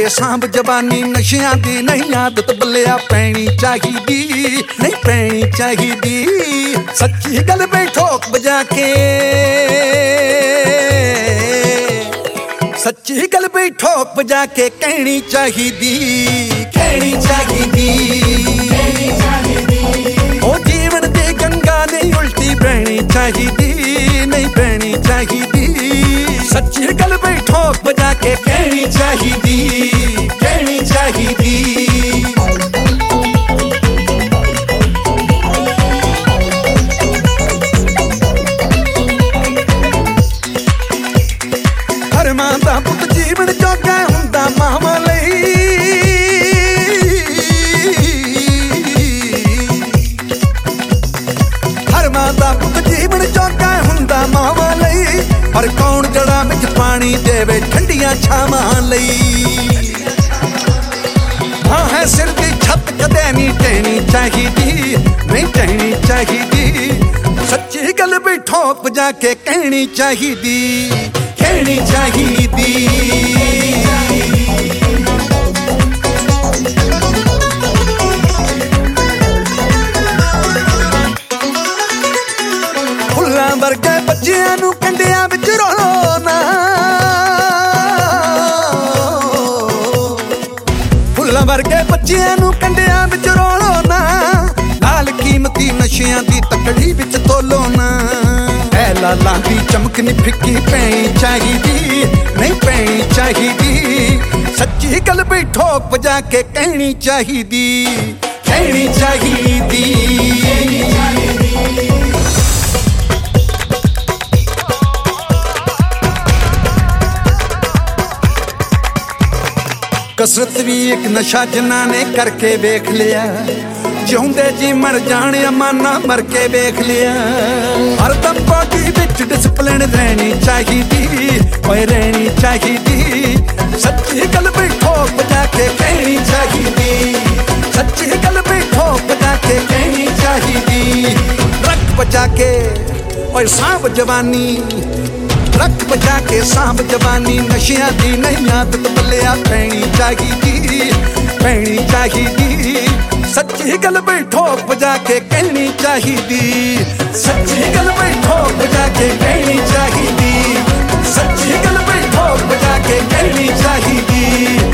ਕੇ ਸਾਂਭ ਜਵਾਨੀ ਨਸ਼ਿਆਂ ਦੀ ਨਹੀਂ ਆਦਤ ਬੱਲਿਆ ਪੈਣੀ ਚਾਹੀਦੀ, ਨਹੀਂ ਪੈਣੀ ਚਾਹੀਦੀ। ਸੱਚੀ ਗੱਲ ਬਈ ਠੋਕ ਵਜਾ ਕੇ, ਸੱਚੀ ਗੱਲ ਬਈ ਠੋਕ ਵਜਾ ਕੇ ਕਹਿਣੀ ਚਾਹੀਦੀ, ਕਹਿਣੀ ਚਾਹੀਦੀ। ਉਹ ਜੀਵਨ ਦੀ ਗੰਗਾ ਨਹੀਂ ਉਲਟੀ ਬਹਿਣੀ ਚਾਹੀਦੀ, ਨਹੀਂ ਬਹਿਣੀ ਚਾਹੀਦੀ। ਸੱਚੀ ਗੱਲ ਬਈ ਠੋਕ ਵਜਾ ਕੇ ਕਹਿਣੀ ਚਾਹੀਦੀ, ਕਹਿਣੀ ਚਾਹੀਦੀ। ਹਰ ਮਾਂ ਦਾ ਪੁੱਤ ਜੀਵਨ ਜੋਗਾ ਹੁੰਦਾ ਮਾਵਾਂ ਲਈ, ਹਰ ਮਾਂ ਦਾ ਪੁੱਤ ਜੀਵਨ ਜੋਗਾ ਹੁੰਦਾ ਮਾਵਾਂ ਲਈ। ਪਰ ਕੌਣ ਜੜਾਂ ਵਿੱਚ ਪਾਣੀ ਦੇਵੇ ਠੰਡੀਆਂ ਛਾਵਾਂ ਲਈ। ਹਾਂ ਹੈ ਸਿਰ ਦੀ ਛੱਤ ਕਦੇ ਨਹੀਂ ਢਹਿਣੀ ਚਾਹੀਦੀ, ਨਹੀਂ ਢਹਿਣੀ ਚਾਹੀਦੀ। ਸੱਚੀ ਗੱਲ ਵੀ ਠੋਕ ਵਜਾ ਕੇ ਕਹਿਣੀ ਚਾਹੀਦੀ, ਕਹਿਣੀ ਚਾਹੀਦੀ। ਫੁੱਲਾਂ ਵਰਗੇ ਬੱਚਿਆਂ ਨੂੰ ਕੰਡਿਆਂ ਵਿੱਚ ਰੋਲੋ ਨਾ, ਫੁੱਲਾਂ ਵਰਗੇ ਬੱਚਿਆਂ ਨੂੰ ਕੰਡਿਆਂ ਵਿੱਚ ਰੋਲੋ ਨਾ। ਲਾਲ ਕੀਮਤੀ ਨਸ਼ਿਆਂ ਦੀ ਤਕੜੀ ਵਿੱਚ ਤੋਲੋ ਨਾ। ਐ ਲਾਲਾਂ ਦੀ ਚਮਕ ਨੀ ਫਿੱਕੀ ਪੈਣੀ ਚਾਹੀਦੀ, ਨਹੀਂ ਪੈਣੀ ਚਾਹੀਦੀ। ਸੱਚੀ ਗੱਲ ਵੀ ਠੋਕ ਵਜਾ ਕੇ ਕਹਿਣੀ ਚਾਹੀਦੀ, ਕਹਿਣੀ ਚਾਹੀਦੀ। ਕਸਰਤ ਵੀ ਇੱਕ ਨਸ਼ਾ ਜਿਨ੍ਹਾਂ ਨੇ ਕਰਕੇ ਵੇਖ ਲਿਆ। ਜਿਉਂਦੇ ਜੀ ਮਰ ਜਾਣ ਅਮਾਨਾ ਮਰ ਕੇ ਵੇਖ ਲਿਆ। ਹਰਦਮ ਬਾਡੀ ਵਿੱਚ ਡਿਸਪਲਿਨ ਰਹਿਣੀ ਚਾਹੀਦੀ, ਓਏ ਰਹਿਣੀ ਚਾਹੀਦੀ। ਸੱਚੀ ਗੱਲ ਵੀ ਠੋਕ ਵਜਾ ਕੇ ਕਹਿਣੀ ਚਾਹੀਦੀ, ਸੱਚੀ ਗੱਲ ਵੀ ਠੋਕ ਵਜਾ ਕੇ ਕਹਿਣੀ ਚਾਹੀਦੀ। ਰੱਖ ਬਚਾ ਕੇ ਓਏ ਸਾਂਭ ਜਵਾਨੀ, ਰੱਖ ਬਚਾ ਕੇ ਸਾਂਭ ਜਵਾਨੀ। ਨਸ਼ਿਆਂ ਦੀ ਨਹੀਂ ਆਦਤ ਬੱਲਿਆ ਪੈਣੀ ਚਾਹੀਦੀ, ਪੈਣੀ ਚਾਹੀਦੀ। ਸੱਚੀ ਗੱਲ ਬਈ ਠੋਕ ਵਜਾ ਕੇ ਕਹਿਣੀ ਚਾਹੀਦੀ, ਸੱਚੀ ਗੱਲ ਬਈ ਠੋਕ ਵਜਾ ਕੇ ਕਹਿਣੀ ਚਾਹੀਦੀ। ਸੱਚੀ ਗੱਲ ਬਈ ਠੋਕ ਵਜਾ ਕੇ ਕਹਿਣੀ ਚਾਹੀਦੀ।